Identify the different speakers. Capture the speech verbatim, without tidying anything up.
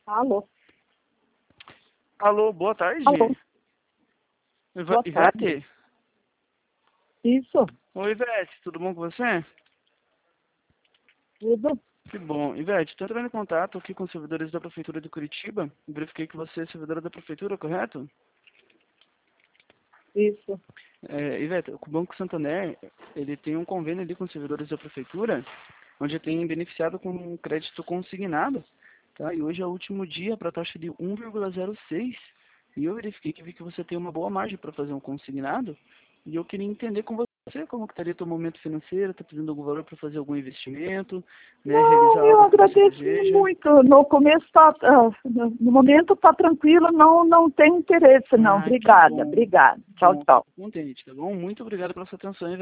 Speaker 1: Alô?
Speaker 2: Alô, boa tarde.
Speaker 1: Alô?
Speaker 2: Iva-
Speaker 1: Boa tarde.
Speaker 2: Ivete?
Speaker 1: Isso,
Speaker 2: Oi, Ivete, tudo bom com você?
Speaker 1: tudo.
Speaker 2: Que bom. Ivete, estou entrando em contato aqui com os servidores da Prefeitura de Curitiba. Verifiquei que você é servidora da Prefeitura, correto?
Speaker 1: Isso.
Speaker 2: É, Ivete, o Banco Santander, ele tem um convênio ali com os servidores da Prefeitura, onde tem beneficiado com um crédito consignado, tá? E hoje é o último dia para a taxa de um vírgula zero seis. E eu verifiquei que vi que você tem uma boa margem para fazer um consignado. E eu queria entender com você como que estaria o teu momento financeiro, está precisando de algum valor para fazer algum investimento, né, realizar
Speaker 1: Não, eu
Speaker 2: algo que você
Speaker 1: agradeço
Speaker 2: deseja.
Speaker 1: muito. No começo tá, ah, no no momento tá tranquilo, não, não tem interesse, não.
Speaker 2: Ah, que
Speaker 1: Obrigada,
Speaker 2: bom.
Speaker 1: obrigada. Tchau,
Speaker 2: Bom,
Speaker 1: tchau.
Speaker 2: fico contente, tá bom? Muito obrigado pela sua atenção, Ivete.